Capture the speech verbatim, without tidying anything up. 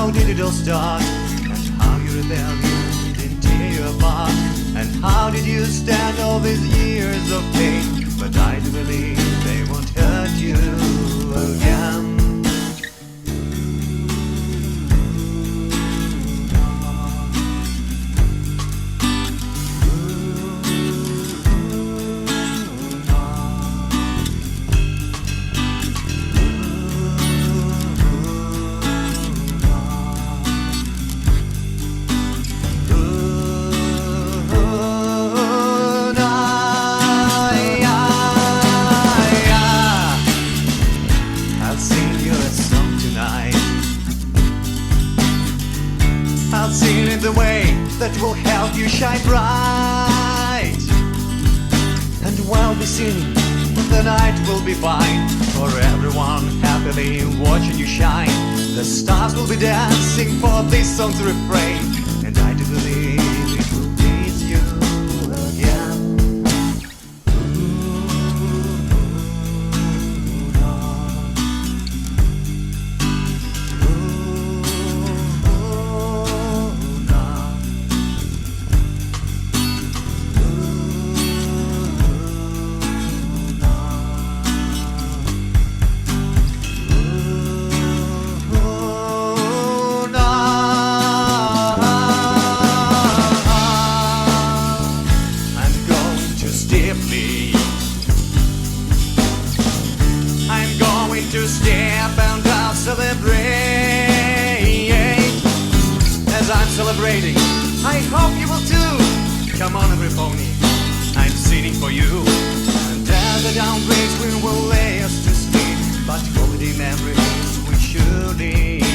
how did it all start? And how your rebellion didn't tear you apart? And how did you stand all these years of pain? But I do believe they won't hurt you again. I'll sing in the way that will help you shine bright. And while we sing, the night will be fine. For everyone happily watching you shine. The stars will be dancing for this song's refrain. And I do believe it will please you again. I'm going to step and I'll celebrate. As I'm celebrating, I hope you will too. Come on, every pony, I'm singing for you. And as the down breaks, we will lay us to sleep. But holiday memories we surely